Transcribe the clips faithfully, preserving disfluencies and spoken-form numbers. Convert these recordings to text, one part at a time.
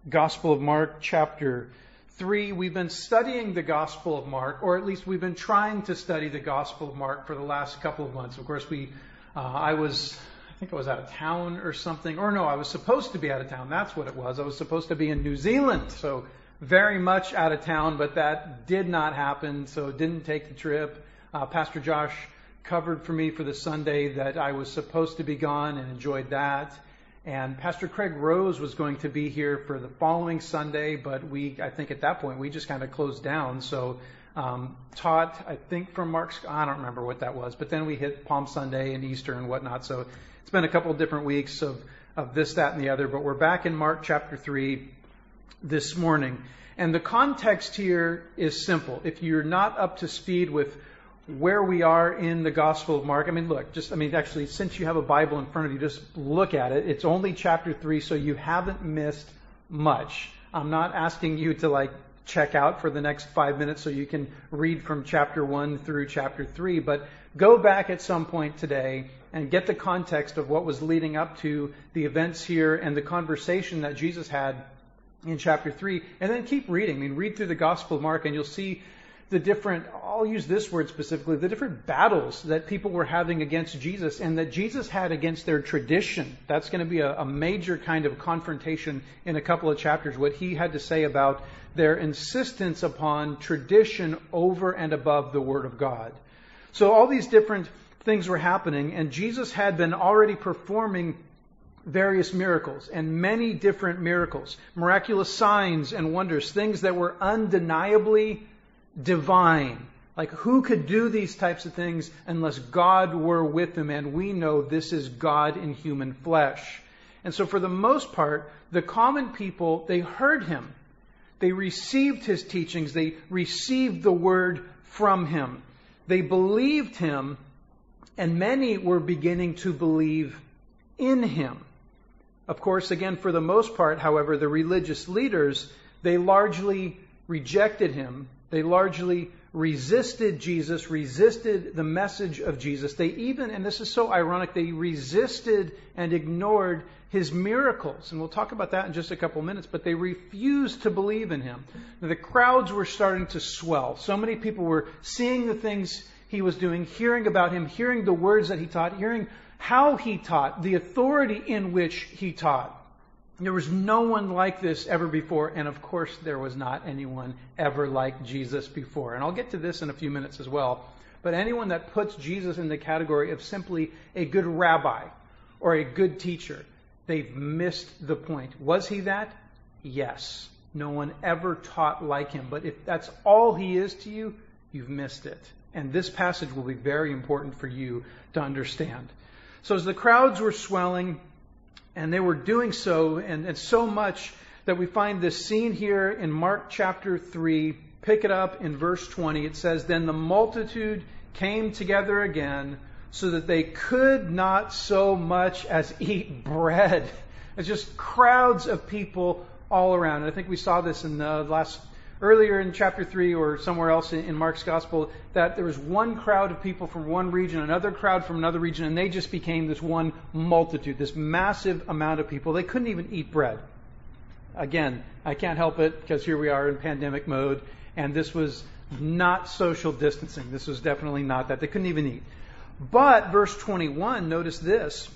Gospel of Mark, chapter three. We've been studying the Gospel of Mark, or at least we've been trying to study the Gospel of Mark for the last couple of months. Of course, we, uh, I was, I think I was out of town or something, or no, I was supposed to be out of town. That's what it was. I was supposed to be in New Zealand, so very much out of town, but that did not happen, so didn't take the trip. Uh, Pastor Josh covered for me for the Sunday that I was supposed to be gone and enjoyed that. And Pastor Craig Rose was going to be here for the following Sunday, but we, I think at that point, we just kind of closed down. So um, taught, I think from Mark's, I don't remember what that was, but then we hit Palm Sunday and Easter and whatnot. So it's been a couple of different weeks of, of this, that, and the other. But we're back in Mark chapter three this morning. And the context here is simple. If you're not up to speed with where we are in the Gospel of Mark. I mean, look, just, I mean, actually, since you have a Bible in front of you, just look at it. It's only chapter three, so you haven't missed much. I'm not asking you to, like, check out for the next five minutes so you can read from chapter one through chapter three, but go back at some point today and get the context of what was leading up to the events here and the conversation that Jesus had in chapter three, and then keep reading. I mean, read through the Gospel of Mark and you'll see the different, I'll use this word specifically, the different battles that people were having against Jesus and that Jesus had against their tradition. That's going to be a, a major kind of confrontation in a couple of chapters, what he had to say about their insistence upon tradition over and above the Word of God. So all these different things were happening, and Jesus had been already performing various miracles, and many different miracles, miraculous signs and wonders, things that were undeniably divine. Like, who could do these types of things unless God were with them? And we know this is God in human flesh. And so for the most part, the common people, they heard him. They received his teachings. They received the word from him. They believed him, and many were beginning to believe in him. Of course, again, for the most part, however, the religious leaders, they largely rejected him. They largely resisted Jesus, resisted the message of Jesus. They even, and this is so ironic, they resisted and ignored his miracles. And we'll talk about that in just a couple minutes, but they refused to believe in him. Now, the crowds were starting to swell. So many people were seeing the things he was doing, hearing about him, hearing the words that he taught, hearing how he taught, the authority in which he taught. There was no one like this ever before, and of course there was not anyone ever like Jesus before. And I'll get to this in a few minutes as well. But anyone that puts Jesus in the category of simply a good rabbi or a good teacher, they've missed the point. Was he that? Yes. No one ever taught like him. But if that's all he is to you, you've missed it. And this passage will be very important for you to understand. So as the crowds were swelling, and they were doing so, and, and so much that we find this scene here in Mark chapter three. Pick it up in verse twenty. It says, "Then the multitude came together again, so that they could not so much as eat bread." It's just crowds of people all around. And I think we saw this in the last earlier in chapter three or somewhere else in Mark's gospel, that there was one crowd of people from one region, another crowd from another region, and they just became this one multitude, this massive amount of people. They couldn't even eat bread. Again, I can't help it because here we are in pandemic mode, and this was not social distancing. This was definitely not that. They couldn't even eat. But verse twenty-one, notice this.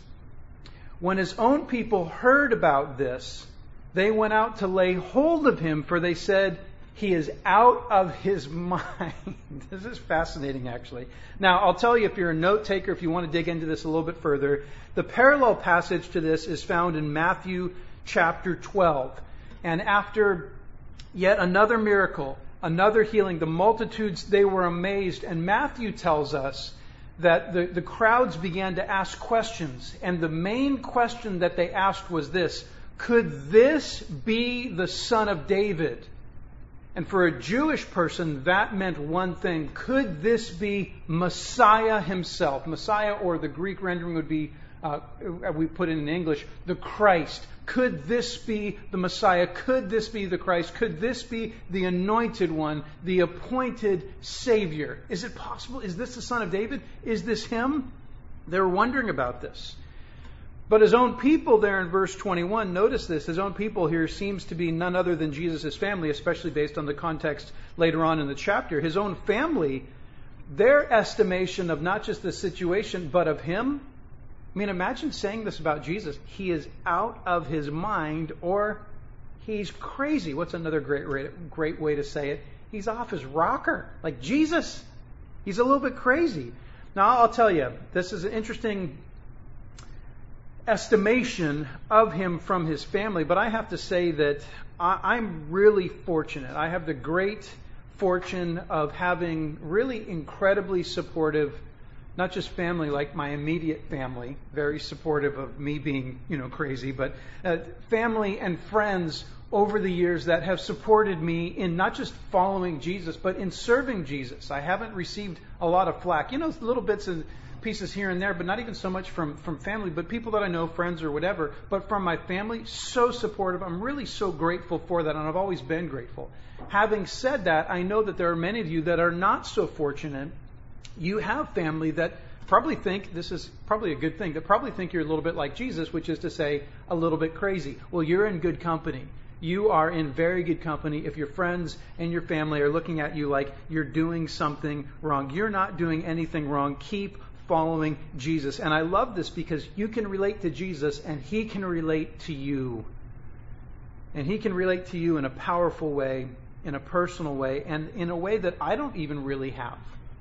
"When his own people heard about this, they went out to lay hold of him, for they said, 'He is out of his mind.'" This is fascinating, actually. Now, I'll tell you, if you're a note taker, if you want to dig into this a little bit further, the parallel passage to this is found in Matthew chapter twelve. And after yet another miracle, another healing, the multitudes, they were amazed. And Matthew tells us that the, the crowds began to ask questions. And the main question that they asked was this: could this be the Son of David? And for a Jewish person, that meant one thing. Could this be Messiah himself? Messiah, or the Greek rendering would be, uh, we put it in English, the Christ. Could this be the Messiah? Could this be the Christ? Could this be the anointed one, the appointed Savior? Is it possible? Is this the Son of David? Is this him? They were wondering about this. But his own people there in verse twenty-one, notice this, his own people here seems to be none other than Jesus' family, especially based on the context later on in the chapter. His own family, their estimation of not just the situation, but of him. I mean, imagine saying this about Jesus. He is out of his mind, or he's crazy. What's another great, great way to say it? He's off his rocker. Like Jesus. He's a little bit crazy. Now, I'll tell you, this is an interesting estimation of him from his family, but I have to say that I, I'm really fortunate. I have the great fortune of having really incredibly supportive, not just family like my immediate family, very supportive of me being, you know, crazy, but uh, family and friends over the years that have supported me in not just following Jesus, but in serving Jesus. I haven't received a lot of flack. You know, little bits and pieces here and there, but not even so much from, from family, but people that I know, friends or whatever. But from my family, so supportive. I'm really so grateful for that, and I've always been grateful. Having said that, I know that there are many of you that are not so fortunate. You have family that probably think, this is probably a good thing, that probably think you're a little bit like Jesus, which is to say, a little bit crazy. Well, you're in good company. You are in very good company if your friends and your family are looking at you like you're doing something wrong. You're not doing anything wrong. Keep following Jesus. And I love this because you can relate to Jesus and he can relate to you. And he can relate to you in a powerful way, in a personal way, and in a way that I don't even really have.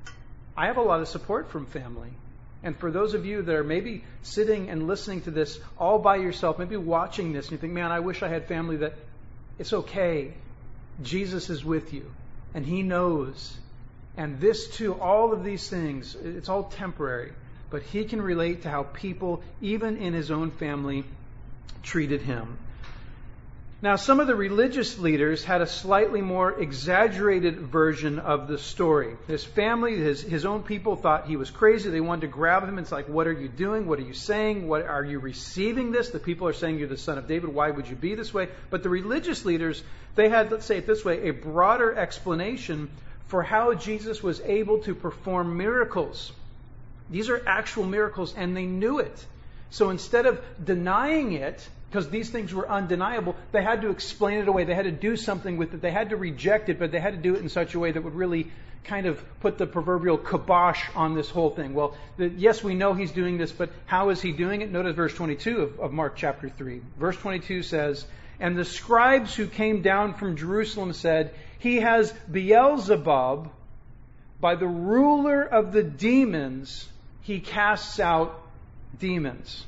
I have a lot of support from family. And for those of you that are maybe sitting and listening to this all by yourself, maybe watching this, and you think, man, I wish I had family, that it's okay. Jesus is with you. And he knows. And this too, all of these things, it's all temporary. But he can relate to how people, even in his own family, treated him. Now, some of the religious leaders had a slightly more exaggerated version of the story. His family, his, his own people thought he was crazy. They wanted to grab him. It's like, what are you doing? What are you saying? What are you receiving this? The people are saying you're the son of David. Why would you be this way? But the religious leaders, they had, let's say it this way, a broader explanation for how Jesus was able to perform miracles. These are actual miracles, and they knew it. So instead of denying it, because these things were undeniable, they had to explain it away. They had to do something with it. They had to reject it, but they had to do it in such a way that would really kind of put the proverbial kibosh on this whole thing. Well, the, yes, we know he's doing this, but how is he doing it? Notice verse twenty-two of, of Mark chapter three. Verse twenty-two says, "And the scribes who came down from Jerusalem said, 'He has Beelzebub, by the ruler of the demons, he casts out demons.'"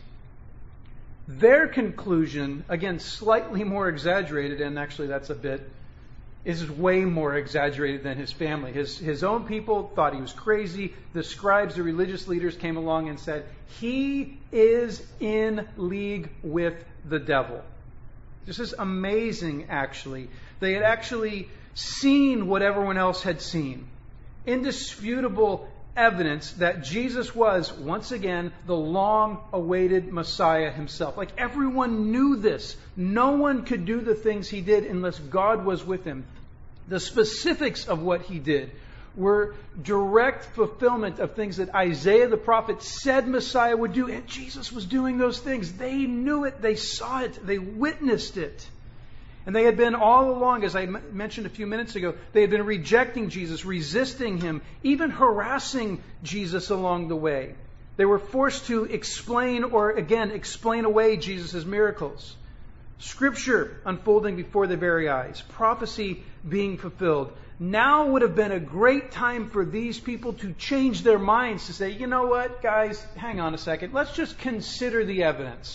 Their conclusion, again, slightly more exaggerated, and actually that's a bit, is way more exaggerated than his family. His, his own people thought he was crazy. The scribes, the religious leaders came along and said, he is in league with the devil. This is amazing, actually. They had actually seen what everyone else had seen. Indisputable evidence that Jesus was, once again, the long-awaited Messiah himself. Like, everyone knew this. No one could do the things he did unless God was with him. The specifics of what he did were direct fulfillment of things that Isaiah the prophet said Messiah would do, and Jesus was doing those things. They knew it. They saw it. They witnessed it. And they had been all along, as I m- mentioned a few minutes ago, they had been rejecting Jesus, resisting him, even harassing Jesus along the way. They were forced to explain, or again, explain away Jesus' miracles. Scripture unfolding before their very eyes. Prophecy being fulfilled. Now would have been a great time for these people to change their minds, to say, you know what, guys, hang on a second. Let's just consider the evidence.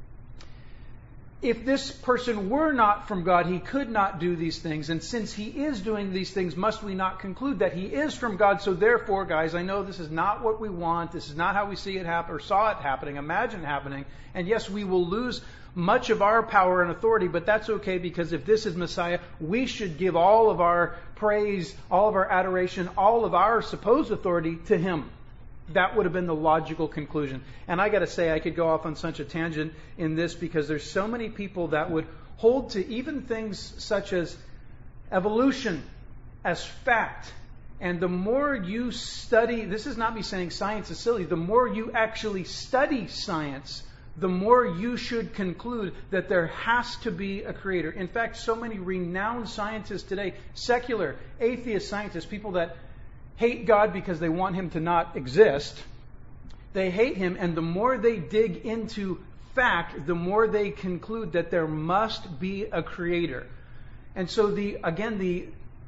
If this person were not from God, he could not do these things. And since he is doing these things, must we not conclude that he is from God? So therefore, guys, I know this is not what we want. This is not how we see it happen or saw it happening, imagine happening. And yes, we will lose much of our power and authority, but that's okay, because if this is Messiah, we should give all of our praise, all of our adoration, all of our supposed authority to him. That would have been the logical conclusion. And I got to say, I could go off on such a tangent in this, because there's so many people that would hold to even things such as evolution as fact. And the more you study, this is not me saying science is silly, the more you actually study science, the more you should conclude that there has to be a creator. In fact, so many renowned scientists today, secular, atheist scientists, people that hate God because they want him to not exist, they hate him, and the more they dig into fact, the more they conclude that there must be a creator. And so the again, the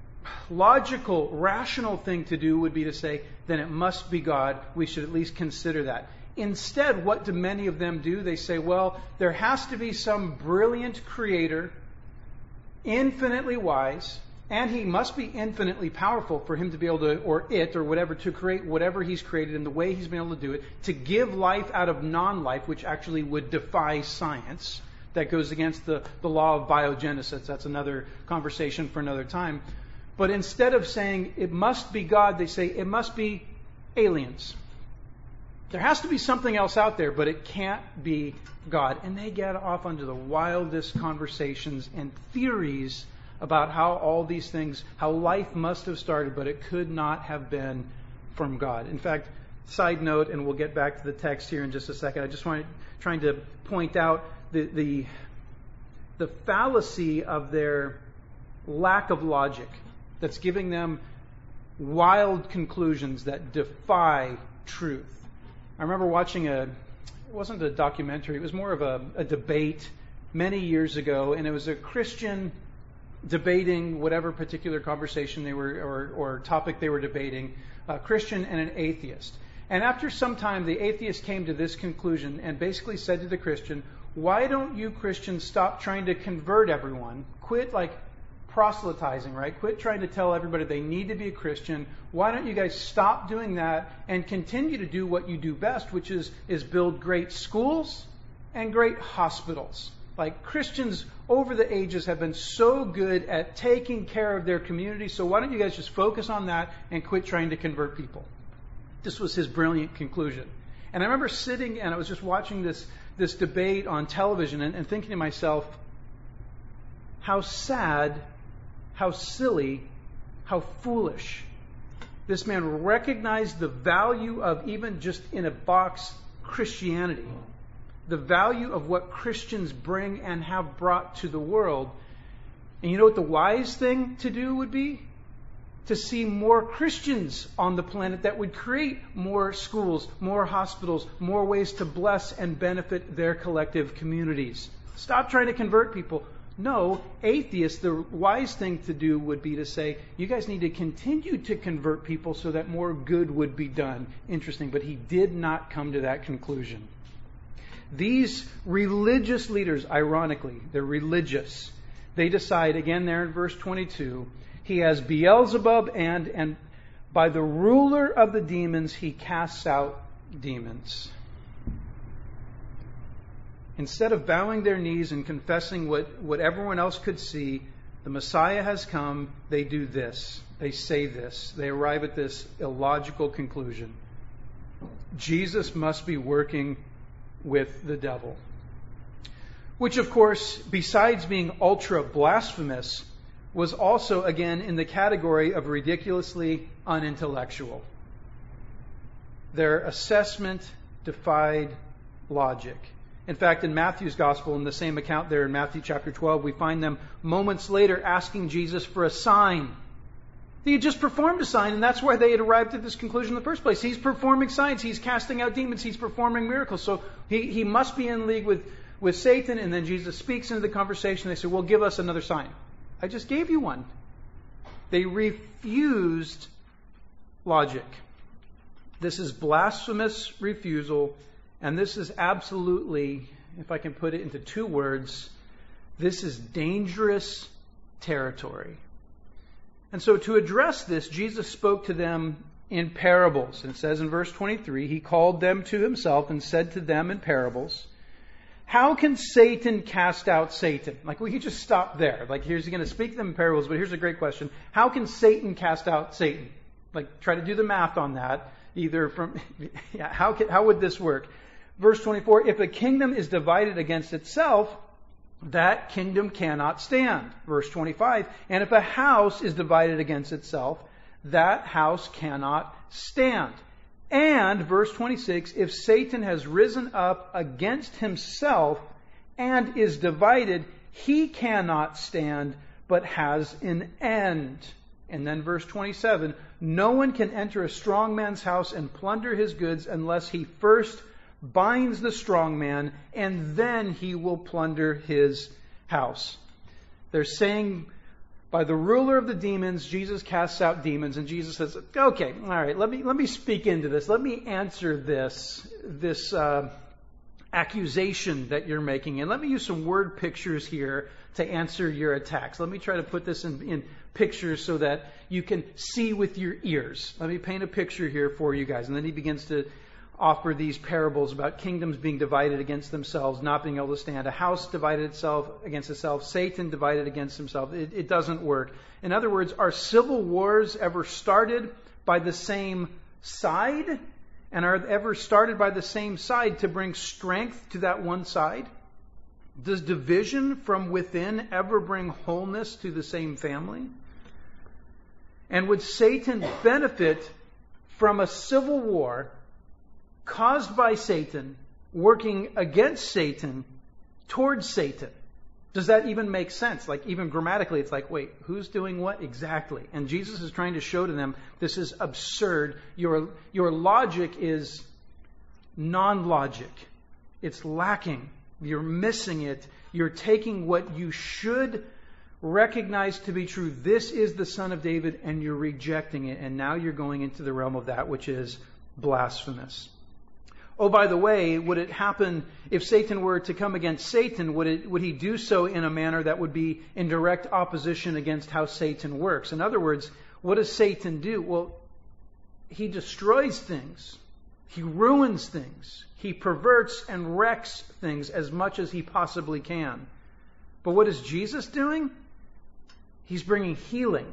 logical, rational thing to do would be to say, then it must be God. We should at least consider that. Instead, what do many of them do? They say, well, there has to be some brilliant creator, infinitely wise, and he must be infinitely powerful for him to be able to, or it, or whatever, to create whatever he's created in the way he's been able to do it, to give life out of non-life, which actually would defy science. That goes against the, the law of biogenesis. That's another conversation for another time. But instead of saying it must be God, they say it must be aliens. There has to be something else out there, but it can't be God. And they get off onto the wildest conversations and theories about how all these things, how life must have started, but it could not have been from God. In fact, side note, and we'll get back to the text here in just a second, I just want trying to point out the the, the fallacy of their lack of logic that's giving them wild conclusions that defy truth. I remember watching a, it wasn't a documentary, it was more of a, a debate many years ago, and it was a Christian debating whatever particular conversation they were, or, or topic they were debating, a Christian and an atheist. And after some time, the atheist came to this conclusion and basically said to the Christian, why don't you Christians stop trying to convert everyone? Quit like proselytizing, right? Quit trying to tell everybody they need to be a Christian. Why don't you guys stop doing that and continue to do what you do best, which is, is build great schools and great hospitals. Like Christians over the ages have been so good at taking care of their community, so why don't you guys just focus on that and quit trying to convert people? This was his brilliant conclusion. And I remember sitting and I was just watching this, this debate on television and, and thinking to myself, how sad, how silly, how foolish. This man recognized the value of even just in a box Christianity, the value of what Christians bring and have brought to the world. And you know what the wise thing to do would be? To see more Christians on the planet that would create more schools, more hospitals, more ways to bless and benefit their collective communities. Stop trying to convert people. No, atheists, the wise thing to do would be to say, you guys need to continue to convert people so that more good would be done. Interesting, but he did not come to that conclusion. These religious leaders, ironically, they're religious. They decide, again there in verse twenty-two, he has Beelzebub and, and by the ruler of the demons, he casts out demons. Instead of bowing their knees and confessing what, what everyone else could see, the Messiah has come, they do this. They say this. They arrive at this illogical conclusion. Jesus must be working with the devil. Which, of course, besides being ultra blasphemous, was also, again, in the category of ridiculously unintellectual. Their assessment defied logic. In fact, in Matthew's Gospel, in the same account there in Matthew chapter twelve, we find them moments later asking Jesus for a sign. He had just performed a sign, and that's why they had arrived at this conclusion in the first place. He's performing signs. He's casting out demons. He's performing miracles. So he, he must be in league with, with Satan. And then Jesus speaks into the conversation. They say, well, give us another sign. I just gave you one. They refused logic. This is blasphemous refusal. And this is absolutely, if I can put it into two words, this is dangerous territory. And so to address this, Jesus spoke to them in parables. And it says in verse twenty-three, he called them to himself and said to them in parables, how can Satan cast out Satan? Like, we could just stop there. Like, here's going to speak to them in parables, but here's a great question. How can Satan cast out Satan? Like, try to do the math on that. Either from, yeah, how can, how would this work? Verse twenty-four, if a kingdom is divided against itself, that kingdom cannot stand. Verse twenty-five, and if a house is divided against itself, that house cannot stand. And, verse twenty-six, if Satan has risen up against himself and is divided, he cannot stand, but has an end. And then verse twenty-seven, no one can enter a strong man's house and plunder his goods unless he first binds the strong man, and then he will plunder his house. They're saying, by the ruler of the demons, Jesus casts out demons, and Jesus says, okay, all right, let me let me speak into this. Let me answer this, this uh, accusation that you're making, and let me use some word pictures here to answer your attacks. Let me try to put this in, in pictures so that you can see with your ears. Let me paint a picture here for you guys. And then he begins to offer these parables about kingdoms being divided against themselves, not being able to stand. A house divided itself against itself. Satan divided against himself. It, it doesn't work. In other words, are civil wars ever started by the same side? And are ever started by the same side to bring strength to that one side? Does division from within ever bring wholeness to the same family? And would Satan benefit from a civil war caused by Satan, working against Satan, towards Satan? Does that even make sense? Like, even grammatically, it's like, wait, who's doing what exactly? And Jesus is trying to show to them, this is absurd. Your, your logic is non-logic. It's lacking. You're missing it. You're taking what you should recognize to be true. This is the Son of David, and you're rejecting it. And now you're going into the realm of that which is blasphemous. Oh, by the way, would it happen if Satan were to come against Satan? Would it, would he do so in a manner that would be in direct opposition against how Satan works? In other words, what does Satan do? Well, he destroys things. He ruins things. He perverts and wrecks things as much as he possibly can. But what is Jesus doing? He's bringing healing,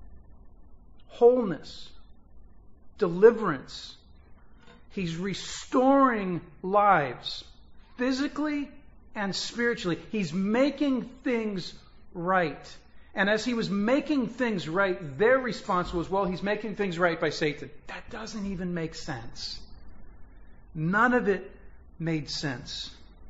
wholeness, deliverance. He's restoring lives, physically and spiritually. He's making things right. And as he was making things right, their response was, well, he's making things right by Satan. That doesn't even make sense. None of it made sense.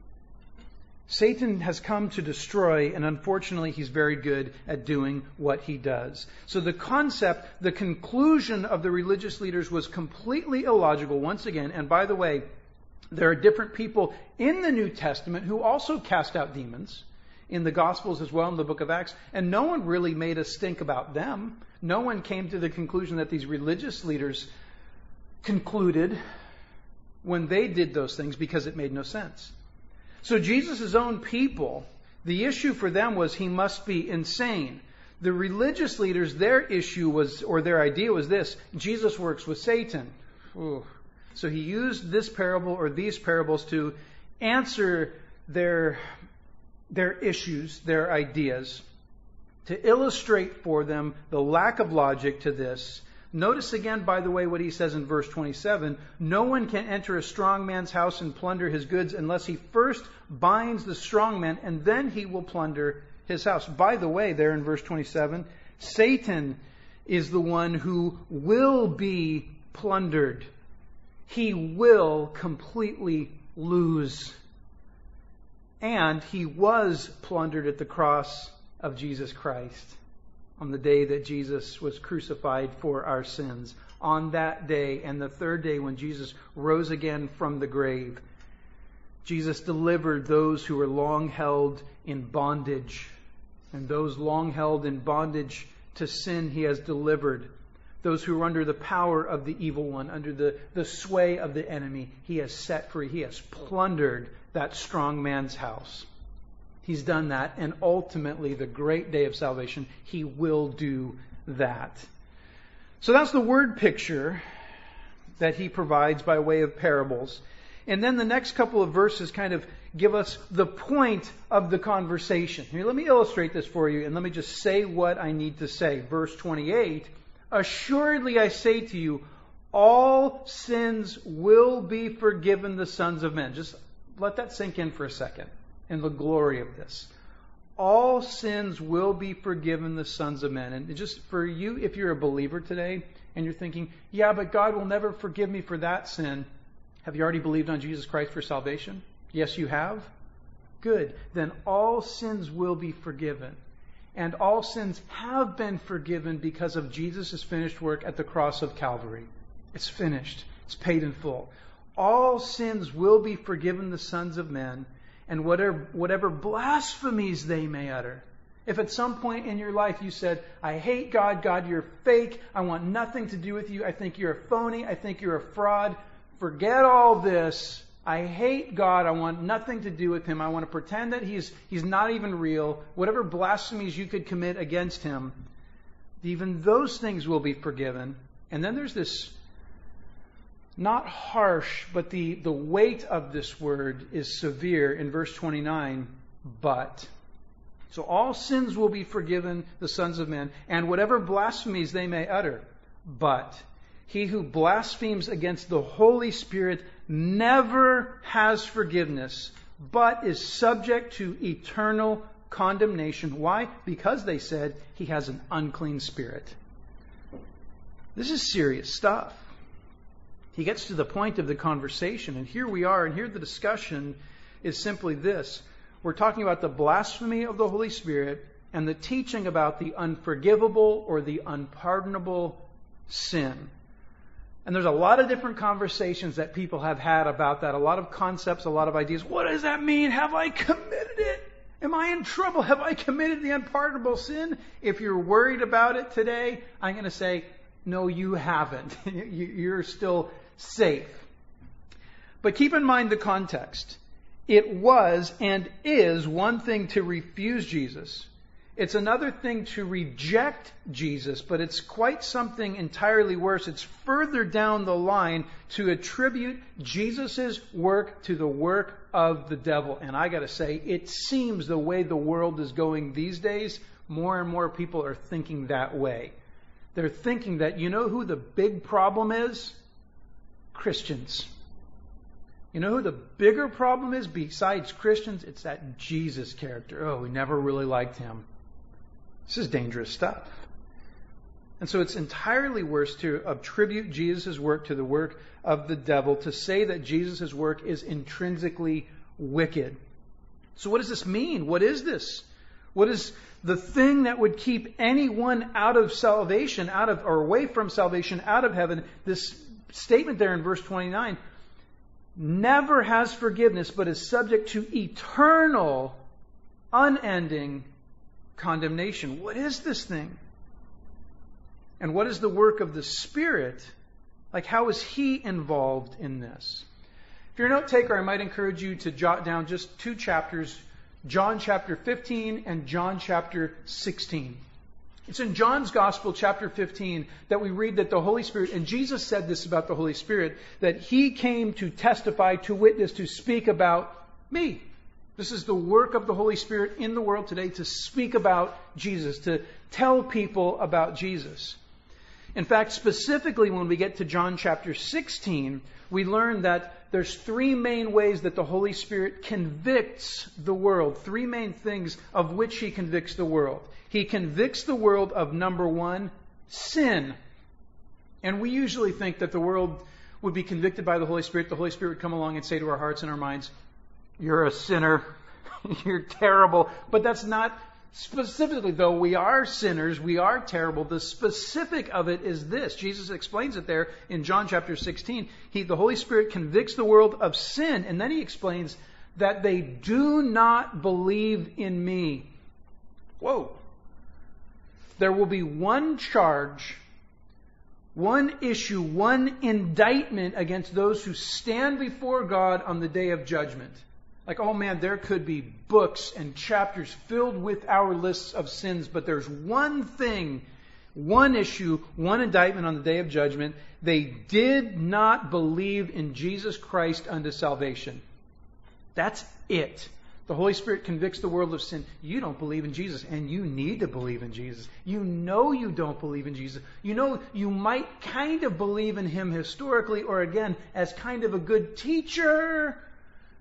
Satan has come to destroy, and unfortunately he's very good at doing what he does. So the concept, the conclusion of the religious leaders was completely illogical once again. And by the way, there are different people in the New Testament who also cast out demons, in the Gospels as well, in the book of Acts, and no one really made a stink about them. No one came to the conclusion that these religious leaders concluded when they did those things, because it made no sense. So Jesus' own people, the issue for them was he must be insane. The religious leaders, their issue was, or their idea was this: Jesus works with Satan. Ooh. So he used this parable or these parables to answer their, their issues, their ideas, to illustrate for them the lack of logic to this. Notice again, by the way, what he says in verse twenty-seven. No one can enter a strong man's house and plunder his goods unless he first binds the strong man, and then he will plunder his house. By the way, there in verse twenty-seven, Satan is the one who will be plundered. He will completely lose. And he was plundered at the cross of Jesus Christ. On the day that Jesus was crucified for our sins. On that day and the third day when Jesus rose again from the grave, Jesus delivered those who were long held in bondage. And those long held in bondage to sin he has delivered. Those who are under the power of the evil one, under the, the sway of the enemy, he has set free. He has plundered that strong man's house. He's done that, and ultimately, the great day of salvation, he will do that. So that's the word picture that he provides by way of parables. And then the next couple of verses kind of give us the point of the conversation. Here, let me illustrate this for you, and let me just say what I need to say. Verse twenty-eight, assuredly I say to you, all sins will be forgiven the sons of men. Just let that sink in for a second. And the glory of this. all sins will be forgiven the sons of men. And just for you, if you're a believer today and you're thinking, yeah, but God will never forgive me for that sin. Have you already believed on Jesus Christ for salvation? Yes, you have. Good. Then all sins will be forgiven. And all sins have been forgiven because of Jesus' finished work at the cross of Calvary. It's finished. It's paid in full. All sins will be forgiven the sons of men, and whatever, whatever blasphemies they may utter. If at some point in your life you said, I hate God, God, you're fake, I want nothing to do with you, I think you're a phony, I think you're a fraud, forget all this. I hate God, I want nothing to do with Him, I want to pretend that He's, he's not even real. Whatever blasphemies you could commit against Him, even those things will be forgiven. And then there's this, not harsh, but the, the weight of this word is severe in verse twenty-nine, but. So all sins will be forgiven the sons of men, and whatever blasphemies they may utter. But he who blasphemes against the Holy Spirit never has forgiveness, but is subject to eternal condemnation. Why? Because they said he has an unclean spirit. This is serious stuff. He gets to the point of the conversation, and here we are, and here the discussion is simply this. We're talking about the blasphemy of the Holy Spirit and the teaching about the unforgivable or the unpardonable sin. And there's a lot of different conversations that people have had about that, a lot of concepts, a lot of ideas. What does that mean? Have I committed it? Am I in trouble? Have I committed the unpardonable sin? If you're worried about it today, I'm going to say, no, you haven't. You're still safe. But keep in mind the context. It was and is one thing to refuse Jesus. It's another thing to reject Jesus, but it's quite something entirely worse. It's further down the line to attribute Jesus' work to the work of the devil. And I got to say, it seems the way the world is going these days, more and more people are thinking that way. They're thinking that, you know who the big problem is? Christians. You know who the bigger problem is besides Christians? It's that Jesus character. Oh, we never really liked him. This is dangerous stuff. And so it's entirely worse to attribute Jesus' work to the work of the devil, to say that Jesus' work is intrinsically wicked. So what does this mean? What is this? What is the thing that would keep anyone out of salvation, out of or away from salvation, out of heaven? This statement there in verse twenty-nine, never has forgiveness, but is subject to eternal, unending condemnation. What is this thing? And what is the work of the Spirit? Like, how is He involved in this? If you're a note taker, I might encourage you to jot down just two chapters, John chapter fifteen and John chapter sixteen. It's in John's Gospel, chapter fifteen, that we read that the Holy Spirit, and Jesus said this about the Holy Spirit, that He came to testify, to witness, to speak about me. This is the work of the Holy Spirit in the world today, to speak about Jesus, to tell people about Jesus. In fact, specifically when we get to John chapter sixteen, we learn that there's three main ways that the Holy Spirit convicts the world. Three main things of which He convicts the world. He convicts the world of, number one, sin. And we usually think that the world would be convicted by the Holy Spirit. The Holy Spirit would come along and say to our hearts and our minds, you're a sinner. You're terrible. But that's not specifically, though we are sinners, we are terrible. The specific of it is this. Jesus explains it there in John chapter sixteen. He, the Holy Spirit convicts the world of sin. And then He explains that they do not believe in me. Whoa. There will be one charge, one issue, one indictment against those who stand before God on the day of judgment. Like, oh man, there could be books and chapters filled with our lists of sins, but there's one thing, one issue, one indictment on the day of judgment. They did not believe in Jesus Christ unto salvation. That's it. The Holy Spirit convicts the world of sin. You don't believe in Jesus, and you need to believe in Jesus. You know you don't believe in Jesus. You know you might kind of believe in Him historically, or again, as kind of a good teacher.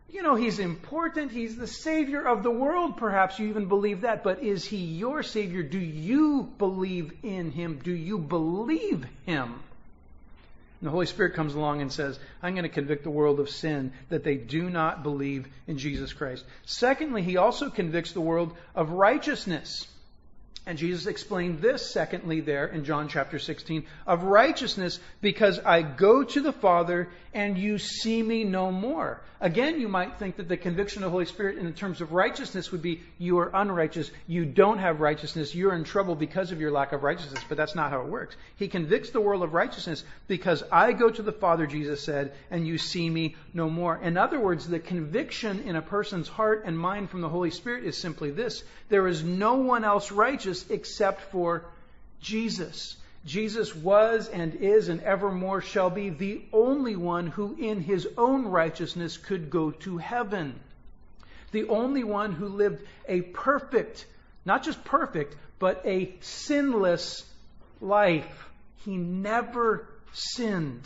You know, He's important. He's the Savior of the world. Perhaps you even believe that. But is He your Savior? Do you believe in Him? Do you believe Him? And the Holy Spirit comes along and says, I'm going to convict the world of sin, that they do not believe in Jesus Christ. Secondly, He also convicts the world of righteousness. And Jesus explained this, secondly, there in John chapter sixteen, of righteousness, because I go to the Father and you see me no more. Again, you might think that the conviction of the Holy Spirit in terms of righteousness would be, you are unrighteous, you don't have righteousness, you're in trouble because of your lack of righteousness. But that's not how it works. He convicts the world of righteousness because I go to the Father, Jesus said, and you see me no more. In other words, the conviction in a person's heart and mind from the Holy Spirit is simply this: there is no one else righteous except for Jesus. Jesus was and is and evermore shall be the only one who in His own righteousness could go to heaven. The only one who lived a perfect, not just perfect, but a sinless life. He never sinned.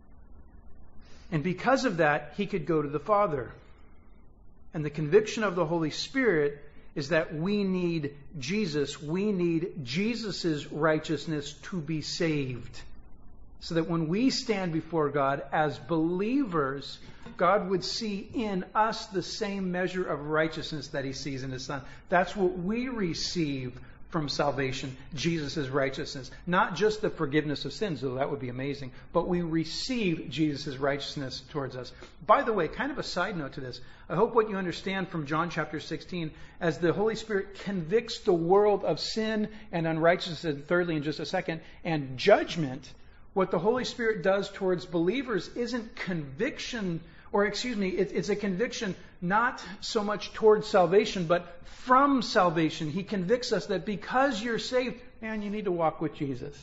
And because of that, He could go to the Father. And the conviction of the Holy Spirit is that we need Jesus. We need Jesus' righteousness to be saved. So that when we stand before God as believers, God would see in us the same measure of righteousness that He sees in His Son. That's what we receive from salvation, Jesus' righteousness. Not just the forgiveness of sins, though that would be amazing, but we receive Jesus' righteousness towards us. By the way, kind of a side note to this, I hope what you understand from John chapter sixteen, as the Holy Spirit convicts the world of sin and unrighteousness, and thirdly, in just a second, and judgment, what the Holy Spirit does towards believers isn't conviction, or excuse me, it, it's a conviction not so much towards salvation, but from salvation. He convicts us that because you're saved, man, you need to walk with Jesus.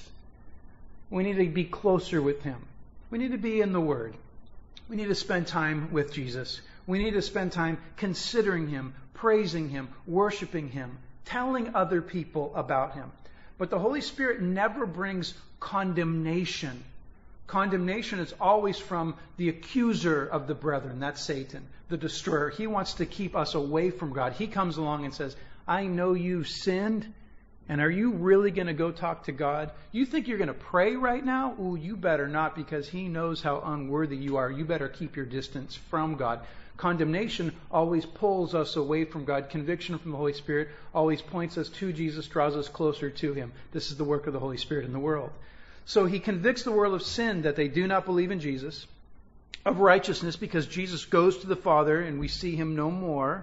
We need to be closer with Him. We need to be in the Word. We need to spend time with Jesus. We need to spend time considering Him, praising Him, worshiping Him, telling other people about Him. But the Holy Spirit never brings condemnation. Condemnation is always from the accuser of the brethren. That's Satan, the destroyer. He wants to keep us away from God. He comes along and says, I know you sinned, and are you really going to go talk to God? You think you're going to pray right now? Ooh, you better not, because He knows how unworthy you are. You better keep your distance from God. Condemnation always pulls us away from God. Conviction from the Holy Spirit always points us to Jesus, draws us closer to Him. This is the work of the Holy Spirit in the world. So He convicts the world of sin, that they do not believe in Jesus, of righteousness because Jesus goes to the Father and we see Him no more.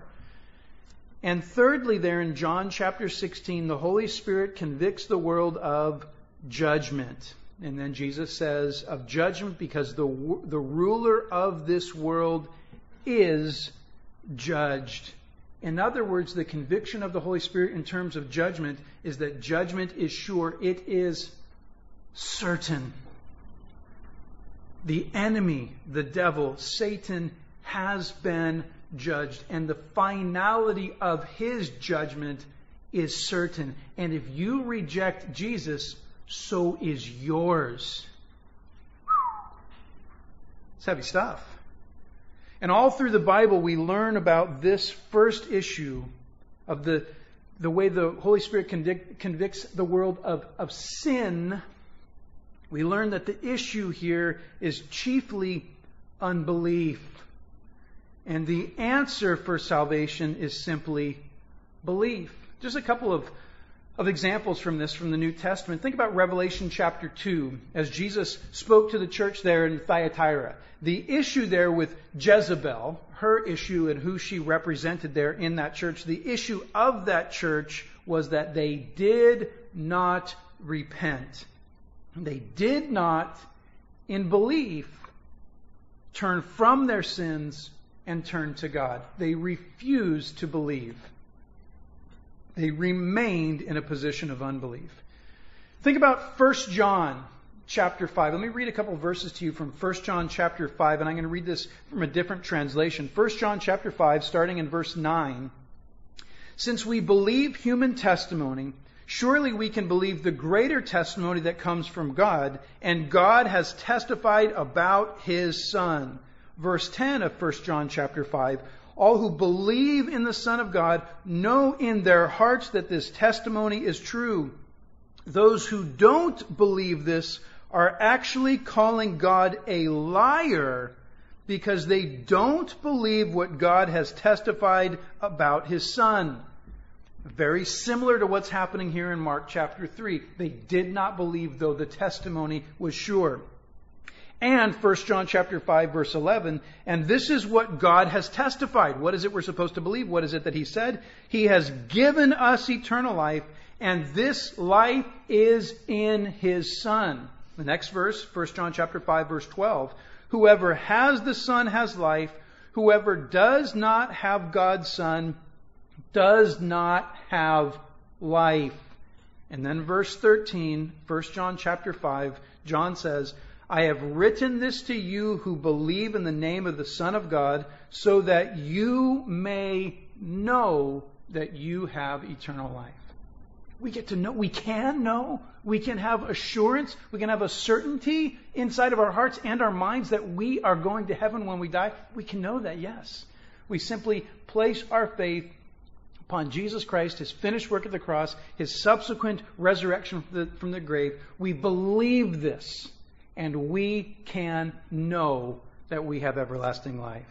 And thirdly, there in John chapter sixteen, the Holy Spirit convicts the world of judgment. And then Jesus says of judgment because the, the ruler of this world is judged. In other words, the conviction of the Holy Spirit in terms of judgment is that judgment is sure. It is certain. The enemy, the devil, Satan, has been judged, and the finality of his judgment is certain. And if you reject Jesus, so is yours. It's heavy stuff. And all through the Bible, we learn about this first issue of the, the way the Holy Spirit convict, convicts the world of, of sin. We learn that the issue here is chiefly unbelief. And the answer for salvation is simply belief. Just a couple of, of examples from this from the New Testament. Think about Revelation chapter two, as Jesus spoke to the church there in Thyatira. The issue there with Jezebel, her issue and who she represented there in that church, the issue of that church was that they did not repent. They did not, in belief, turn from their sins and turn to God. They refused to believe. They remained in a position of unbelief. Think about First John chapter five. Let me read a couple of verses to you from First John chapter five, and I'm going to read this from a different translation. First John chapter five, starting in verse nine. Since we believe human testimony, surely we can believe the greater testimony that comes from God, and God has testified about His Son. verse ten of First John chapter five, all who believe in the Son of God know in their hearts that this testimony is true. Those who don't believe this are actually calling God a liar because they don't believe what God has testified about His Son. Very similar to what's happening here in Mark chapter three. They did not believe, though the testimony was sure. And First John chapter five verse eleven, and this is what God has testified. What is it we're supposed to believe? What is it that He said? He has given us eternal life, and this life is in His Son. The next verse, First John chapter five verse twelve, whoever has the Son has life. Whoever does not have God's Son does not have life. And then verse thirteen, First John chapter five, John says, I have written this to you who believe in the name of the Son of God, so that you may know that you have eternal life. We get to know, we can know, we can have assurance, we can have a certainty inside of our hearts and our minds that we are going to heaven when we die. We can know that, yes. We simply place our faith upon Jesus Christ, His finished work at the cross, His subsequent resurrection from the, from the grave. We believe this, and we can know that we have everlasting life.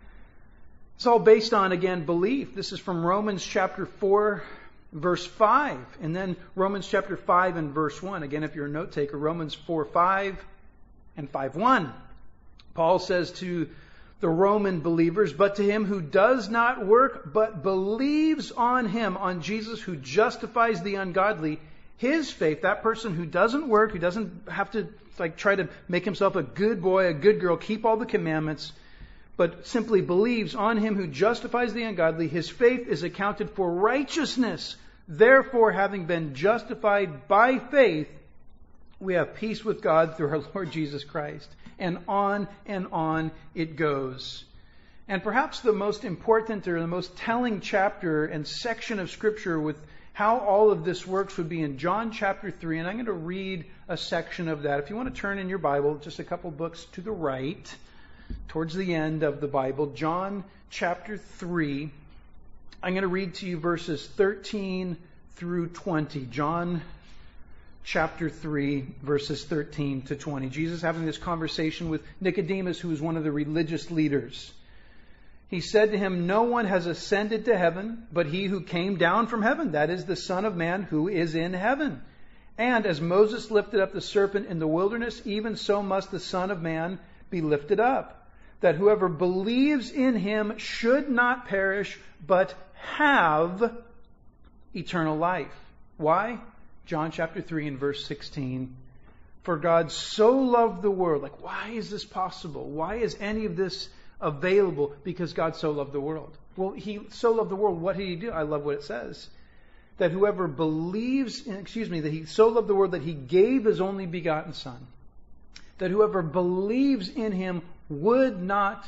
It's all based on, again, belief. This is from Romans chapter four, verse five, and then Romans chapter five and verse one. Again, if you're a note taker, Romans four five and five one. Paul says to the Roman believers, but to him who does not work but believes on Him, on Jesus who justifies the ungodly, his faith, that person who doesn't work, who doesn't have to like try to make himself a good boy, a good girl, keep all the commandments, but simply believes on Him who justifies the ungodly, his faith is accounted for righteousness. Therefore, having been justified by faith, we have peace with God through our Lord Jesus Christ. And on and on it goes. And perhaps the most important or the most telling chapter and section of Scripture with how all of this works would be in John chapter three. And I'm going to read a section of that. If you want to turn in your Bible, just a couple books to the right, towards the end of the Bible, John chapter three. I'm going to read to you verses thirteen through twenty. John chapter three, verses thirteen to twenty. Jesus having this conversation with Nicodemus, who is one of the religious leaders. He said to him, no one has ascended to heaven, but he who came down from heaven, that is the Son of Man who is in heaven. And as Moses lifted up the serpent in the wilderness, even so must the Son of Man be lifted up, that whoever believes in Him should not perish, but have eternal life. Why? John chapter three and verse sixteen. For God so loved the world. Like, why is this possible? Why is any of this available? Because God so loved the world. Well, He so loved the world. What did He do? I love what it says. That whoever believes in, excuse me, that He so loved the world that He gave His only begotten Son. That whoever believes in Him would not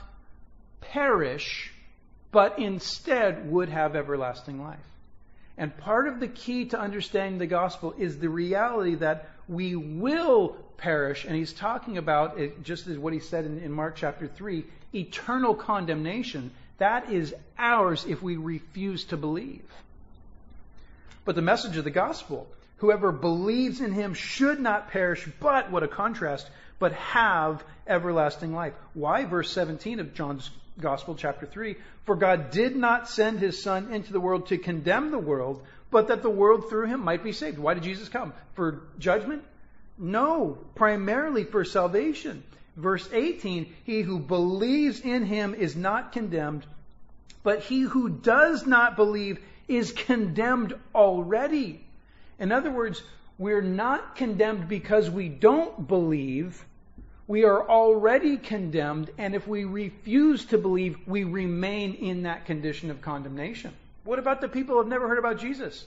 perish, but instead would have everlasting life. And part of the key to understanding the gospel is the reality that we will perish. And He's talking about, it, just as what He said in, in Mark chapter three, eternal condemnation. That is ours if we refuse to believe. But the message of the gospel, whoever believes in Him should not perish, but, what a contrast, but have everlasting life. Why? Verse seventeen of John's Gospel, chapter three. For God did not send His Son into the world to condemn the world, but that the world through Him might be saved. Why did Jesus come? For judgment? No, primarily for salvation. Verse eighteen, he who believes in Him is not condemned, but he who does not believe is condemned already. In other words, we're not condemned because we don't believe. We are already condemned, and if we refuse to believe, we remain in that condition of condemnation. What about the people who have never heard about Jesus?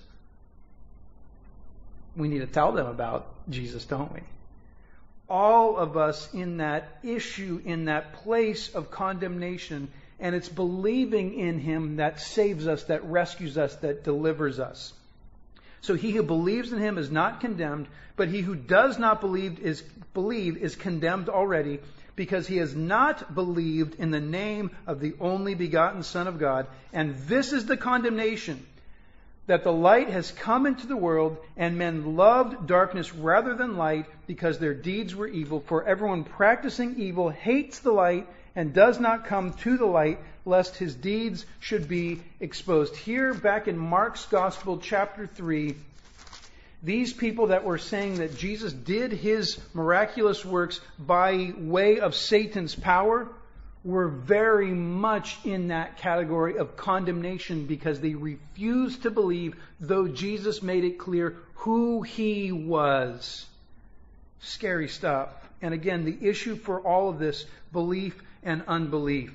We need to tell them about Jesus, don't we? All of us in that issue, in that place of condemnation, and it's believing in Him that saves us, that rescues us, that delivers us. So he who believes in him is not condemned, but he who does not believe is believe is condemned already, because he has not believed in the name of the only begotten Son of God. And this is the condemnation, that the light has come into the world, and men loved darkness rather than light, because their deeds were evil. For everyone practicing evil hates the light and does not come to the light, lest his deeds should be exposed. Here, back in Mark's Gospel, chapter three, these people that were saying that Jesus did his miraculous works by way of Satan's power were very much in that category of condemnation, because they refused to believe, though Jesus made it clear who he was. Scary stuff. And again, the issue for all of this, belief and unbelief.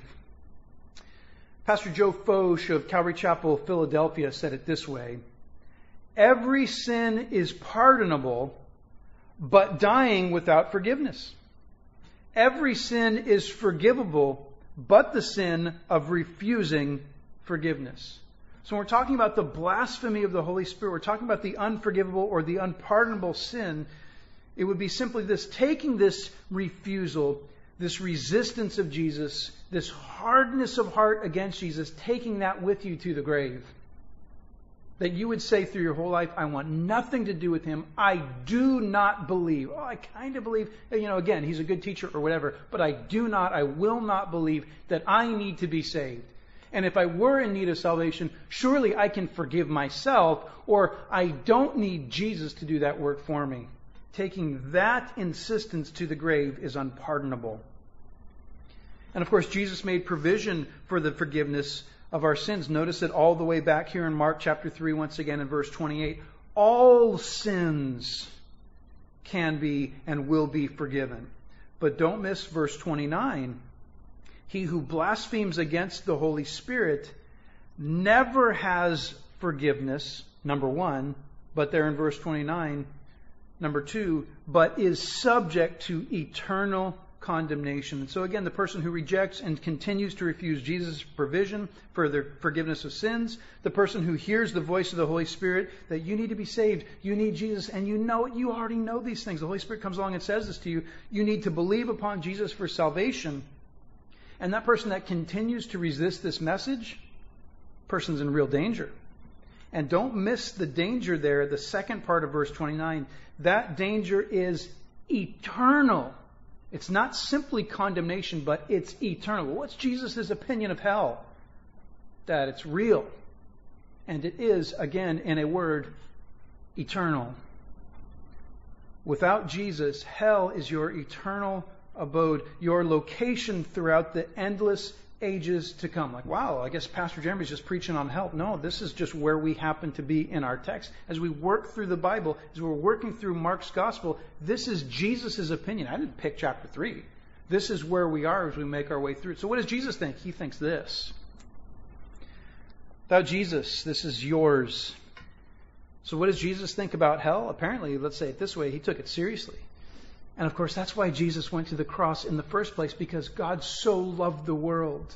Pastor Joe Focht of Calvary Chapel, Philadelphia, said it this way: every sin is pardonable, but dying without forgiveness. Every sin is forgivable, but the sin of refusing forgiveness. So when we're talking about the blasphemy of the Holy Spirit, we're talking about the unforgivable or the unpardonable sin. It would be simply this: taking this refusal, this resistance of Jesus, this hardness of heart against Jesus, taking that with you to the grave. That you would say through your whole life, I want nothing to do with him. I do not believe. Oh, I kind of believe, you know, again, he's a good teacher or whatever, but I do not, I will not believe that I need to be saved. And if I were in need of salvation, surely I can forgive myself, or I don't need Jesus to do that work for me. Taking that insistence to the grave is unpardonable. And of course, Jesus made provision for the forgiveness of our sins. Notice it all the way back here in Mark chapter three, once again in verse twenty-eight. All sins can be and will be forgiven. But don't miss verse twenty-nine. He who blasphemes against the Holy Spirit never has forgiveness, number one. But there in verse twenty-nine, number two, but is subject to eternal condemnation. And so again, the person who rejects and continues to refuse Jesus' provision for the forgiveness of sins, the person who hears the voice of the Holy Spirit that you need to be saved, you need Jesus, and you know it, you already know these things. The Holy Spirit comes along and says this to you. You need to believe upon Jesus for salvation. And that person that continues to resist this message, person's in real danger. And don't miss the danger there, the second part of verse twenty-nine. That danger is eternal. It's not simply condemnation, but it's eternal. What's Jesus' opinion of hell? That it's real. And it is, again, in a word, eternal. Without Jesus, hell is your eternal abode, your location throughout the endless ages to come. Like, wow, I guess Pastor Jeremy's just preaching on hell. No, this is just where we happen to be in our text. As we work through the Bible, as we're working through Mark's Gospel, this is Jesus' opinion. I didn't pick chapter three. This is where we are as we make our way through it. So what does Jesus think? He thinks this. Without Jesus, this is yours. So what does Jesus think about hell? Apparently, let's say it this way, he took it seriously. And of course, that's why Jesus went to the cross in the first place, because God so loved the world.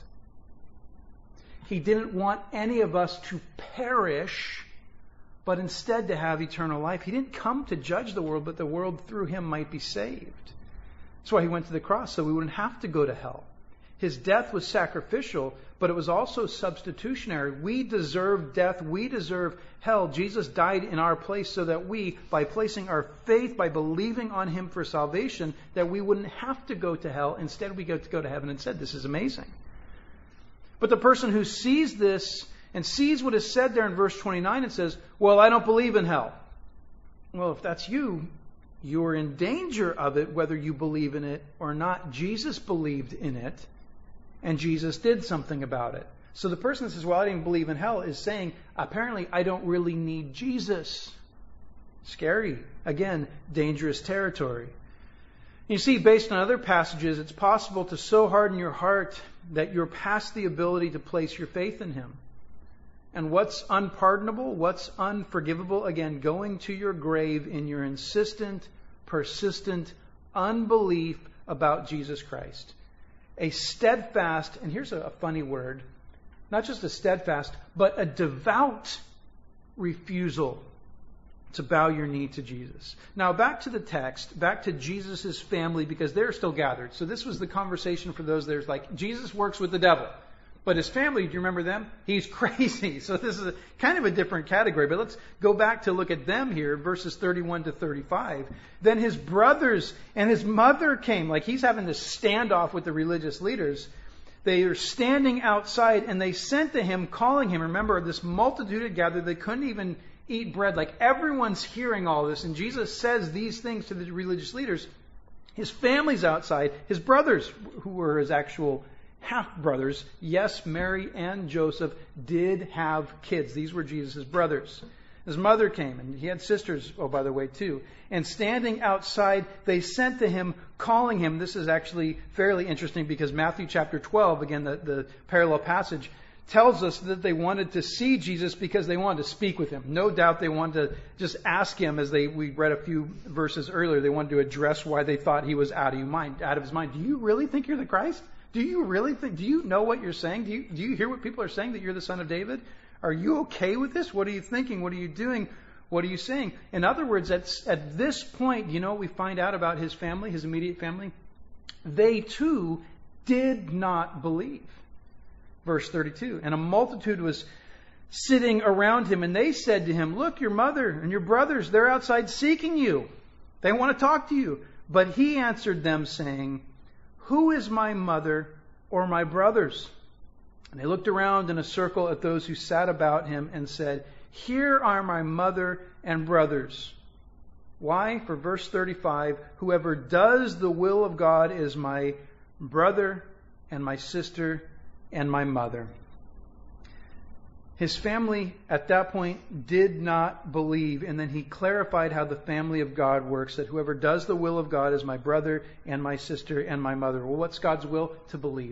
He didn't want any of us to perish, but instead to have eternal life. He didn't come to judge the world, but the world through him might be saved. That's why he went to the cross, so we wouldn't have to go to hell. His death was sacrificial, but it was also substitutionary. We deserve death. We deserve hell. Jesus died in our place so that we, by placing our faith, by believing on him for salvation, that we wouldn't have to go to hell. Instead, we get to go to heaven and said, this is amazing. But the person who sees this and sees what is said there in verse twenty-nine and says, well, I don't believe in hell. Well, if that's you, you're in danger of it, whether you believe in it or not. Jesus believed in it. And Jesus did something about it. So the person that says, well, I didn't believe in hell, is saying, apparently, I don't really need Jesus. Scary. Again, dangerous territory. You see, based on other passages, it's possible to so harden your heart that you're past the ability to place your faith in him. And what's unpardonable, what's unforgivable? Again, going to your grave in your insistent, persistent unbelief about Jesus Christ. A steadfast, and here's a funny word, not just a steadfast, but a devout refusal to bow your knee to Jesus. Now back to the text, back to Jesus' family, because they're still gathered. So this was the conversation for those there's like, Jesus works with the devil. But his family, do you remember them? He's crazy. So this is a, kind of a different category. But let's go back to look at them here, verses thirty-one to thirty-five. Then his brothers and his mother came. Like he's having this standoff with the religious leaders. They are standing outside and they sent to him, calling him. Remember, this multitude had gathered. They couldn't even eat bread. Like everyone's hearing all this. And Jesus says these things to the religious leaders. His family's outside. His brothers, who were his actual half-brothers, yes, Mary and Joseph did have kids. These were Jesus' brothers. His mother came, and he had sisters, oh, by the way, too. And standing outside, they sent to him, calling him. This is actually fairly interesting because Matthew chapter twelve, again, the, the parallel passage, tells us that they wanted to see Jesus because they wanted to speak with him. No doubt they wanted to just ask him, as they we read a few verses earlier, they wanted to address why they thought he was out of mind, out of his mind. Do you really think you're the Christ? Do you really think, do you know what you're saying? Do you, do you hear what people are saying, that you're the son of David? Are you okay with this? What are you thinking? What are you doing? What are you saying? In other words, at, at this point, you know what we find out about his family, his immediate family? They too did not believe. Verse thirty-two, and a multitude was sitting around him, and they said to him, look, your mother and your brothers, they're outside seeking you. They want to talk to you. But he answered them, saying, who is my mother or my brothers? And they looked around in a circle at those who sat about him and said, here are my mother and brothers. Why? For verse thirty-five, whoever does the will of God is my brother and my sister and my mother. His family at that point did not believe, and then he clarified how the family of God works, that whoever does the will of God is my brother and my sister and my mother. Well, what's God's will? To believe.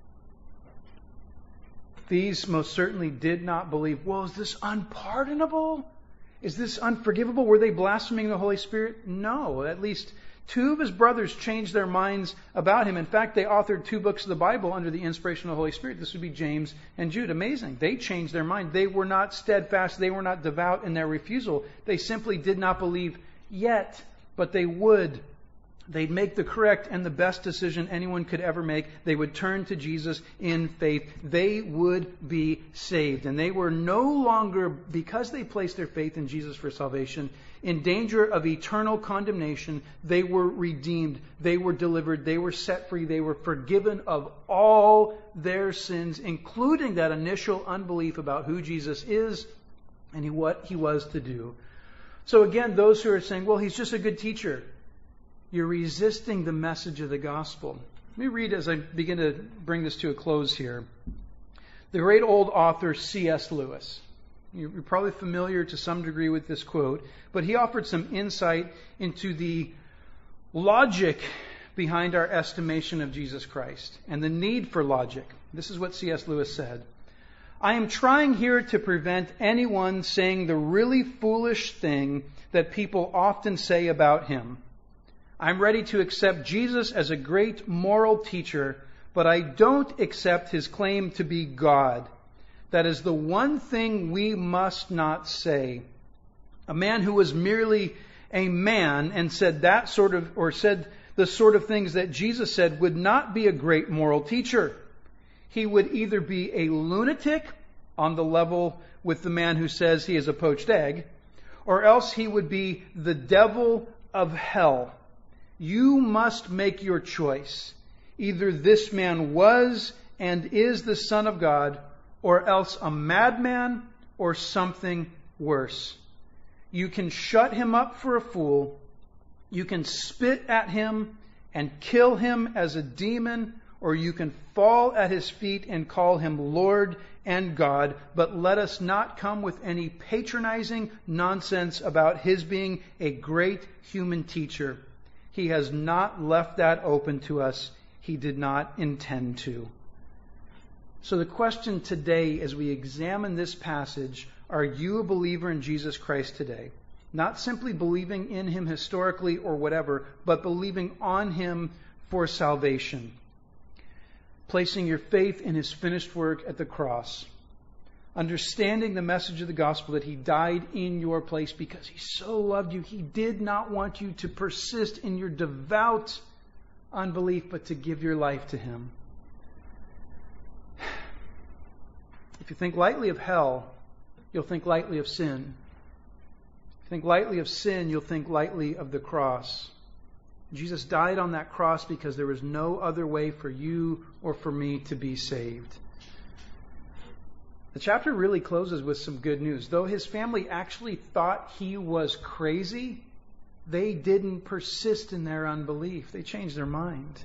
These most certainly did not believe. Well, is this unpardonable? Is this unforgivable? Were they blaspheming the Holy Spirit? No, at least two of his brothers changed their minds about him. In fact, they authored two books of the Bible under the inspiration of the Holy Spirit. This would be James and Jude. Amazing. They changed their mind. They were not steadfast. They were not devout in their refusal. They simply did not believe yet, but they would. They'd make the correct and the best decision anyone could ever make. They would turn to Jesus in faith. They would be saved. And they were no longer, because they placed their faith in Jesus for salvation, in danger of eternal condemnation. They were redeemed. They were delivered. They were set free. They were forgiven of all their sins, including that initial unbelief about who Jesus is and what he was to do. So again, those who are saying, well, he's just a good teacher, you're resisting the message of the gospel. Let me read as I begin to bring this to a close here. The great old author C S Lewis. You're probably familiar to some degree with this quote, but he offered some insight into the logic behind our estimation of Jesus Christ and the need for logic. This is what C S Lewis said. I am trying here to prevent anyone saying the really foolish thing that people often say about him. I'm ready to accept Jesus as a great moral teacher, but I don't accept his claim to be God. That is the one thing we must not say. A man who was merely a man and said that sort of, or said the sort of things that Jesus said, would not be a great moral teacher. He would either be a lunatic on the level with the man who says he is a poached egg, or else he would be the devil of hell. You must make your choice. Either this man was and is the Son of God, or else a madman or something worse. You can shut him up for a fool. You can spit at him and kill him as a demon, or you can fall at his feet and call him Lord and God. But let us not come with any patronizing nonsense about his being a great human teacher. He has not left that open to us. He did not intend to. So the question today, as we examine this passage, are you a believer in Jesus Christ today? Not simply believing in him historically or whatever, but believing on him for salvation. Placing your faith in his finished work at the cross. understanding the message of the gospel that He died in your place because He so loved you. He did not want you to persist in your devout unbelief, but to give your life to Him. If you think lightly of hell, you'll think lightly of sin. If you think lightly of sin, you'll think lightly of the cross. Jesus died on that cross because there was no other way for you or for me to be saved. The chapter really closes with some good news. Though his family actually thought he was crazy, they didn't persist in their unbelief. They changed their mind.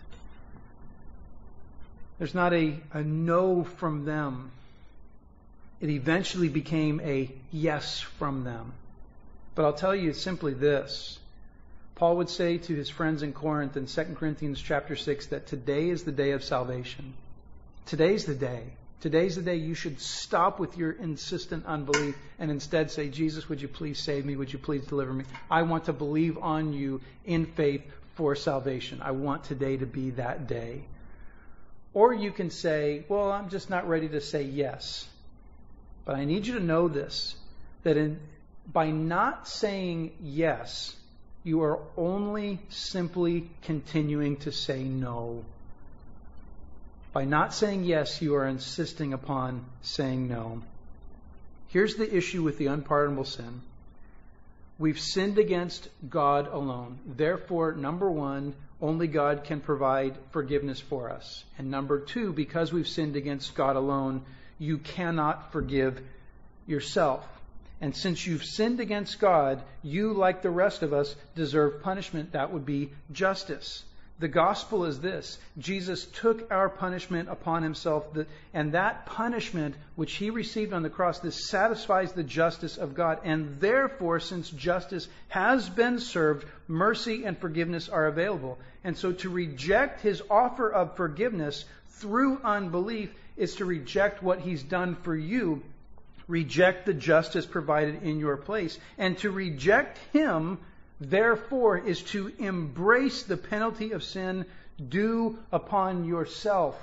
There's not a, a no from them. It eventually became a yes from them. But I'll tell you simply this. Paul would say to his friends in Corinth in Second Corinthians chapter six that today is the day of salvation. Today's the day. Today's the day you should stop with your insistent unbelief and instead say, Jesus, would you please save me? Would you please deliver me? I want to believe on you in faith for salvation. I want today to be that day. Or you can say, well, I'm just not ready to say yes. But I need you to know this, that in, by not saying yes, you are only simply continuing to say no. By not saying yes, you are insisting upon saying no. Here's the issue with the unpardonable sin. We've sinned against God alone. Therefore, number one, only God can provide forgiveness for us. And number two, because we've sinned against God alone, you cannot forgive yourself. And since you've sinned against God, you, like the rest of us, deserve punishment. That would be justice. The gospel is this. Jesus took our punishment upon Himself, and that punishment which He received on the cross, this satisfies the justice of God. And therefore, since justice has been served, mercy and forgiveness are available. And so to reject His offer of forgiveness through unbelief is to reject what He's done for you. Reject the justice provided in your place. And to reject Him, therefore, is to embrace the penalty of sin due upon yourself.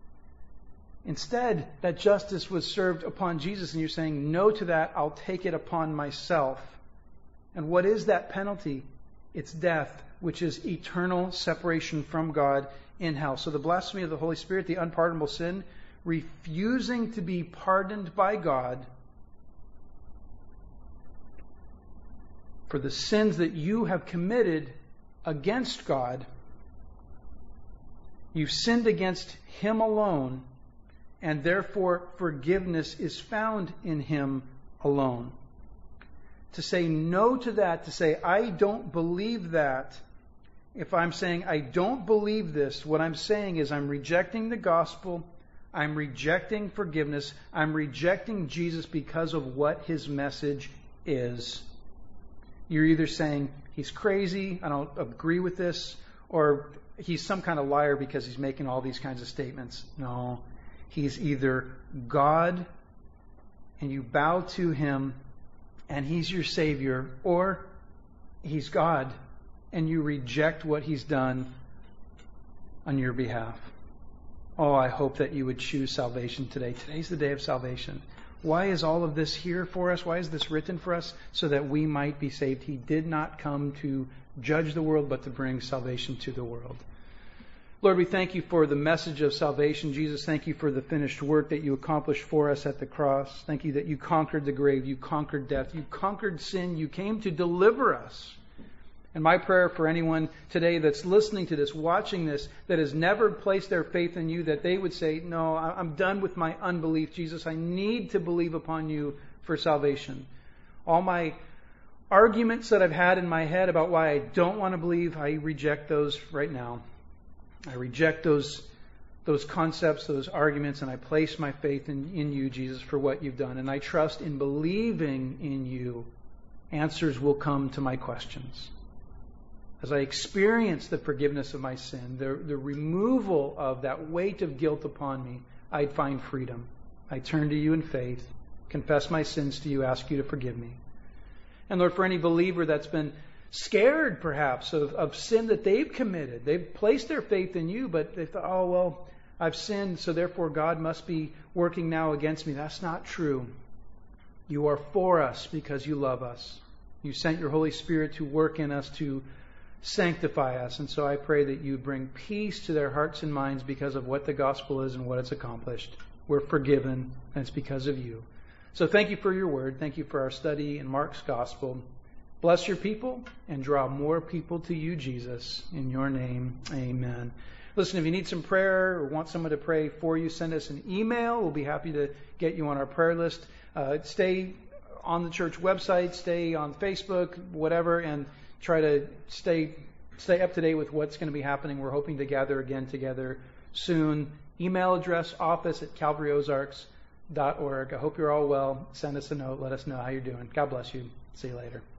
Instead, that justice was served upon Jesus, and you're saying, no to that, I'll take it upon myself. And what is that penalty? It's death, which is eternal separation from God in hell. So the blasphemy of the Holy Spirit, the unpardonable sin, refusing to be pardoned by God for the sins that you have committed against God. You've sinned against Him alone, and therefore forgiveness is found in Him alone. To say no to that, to say, I don't believe that, if I'm saying, I don't believe this, what I'm saying is I'm rejecting the gospel, I'm rejecting forgiveness, I'm rejecting Jesus because of what His message is. You're either saying, He's crazy, I don't agree with this, or He's some kind of liar because He's making all these kinds of statements. No. He's either God, and you bow to Him, and He's your Savior, or He's God, and you reject what He's done on your behalf. Oh, I hope that you would choose salvation today. Today's the day of salvation. Why is all of this here for us? Why is this written for us? So that we might be saved. He did not come to judge the world, but to bring salvation to the world. Lord, we thank You for the message of salvation. Jesus, thank You for the finished work that You accomplished for us at the cross. Thank You that You conquered the grave. You conquered death. You conquered sin. You came to deliver us. And my prayer for anyone today that's listening to this, watching this, that has never placed their faith in You, that they would say, no, I'm done with my unbelief, Jesus. I need to believe upon You for salvation. All my arguments that I've had in my head about why I don't want to believe, I reject those right now. I reject those, those concepts, those arguments, and I place my faith in, in You, Jesus, for what You've done. And I trust in believing in You, answers will come to my questions. As I experience the forgiveness of my sin, the, the removal of that weight of guilt upon me, I'd find freedom. I turn to You in faith, confess my sins to You, ask You to forgive me. And Lord, for any believer that's been scared perhaps of, of sin that they've committed, they've placed their faith in You, but they thought, oh, well, I've sinned, so therefore God must be working now against me. That's not true. You are for us because you love us. You sent your Holy Spirit to work in us to sanctify us. And so I pray that you bring peace to their hearts and minds because of what the gospel is and what it's accomplished. We're forgiven, and it's because of you. So thank you for your word. Thank you for our study in Mark's gospel. Bless your people and draw more people to you, Jesus. In your name, amen. Listen, if you need some prayer or want someone to pray for you, send us an email. We'll be happy to get you on our prayer list. Uh, stay on the church website, stay on Facebook, whatever, and try to stay stay up to date with what's going to be happening. We're hoping to gather again together soon. Email address, office at calvary ozarks dot org. I hope you're all well. Send us a note. Let us know how you're doing. God bless you. See you later.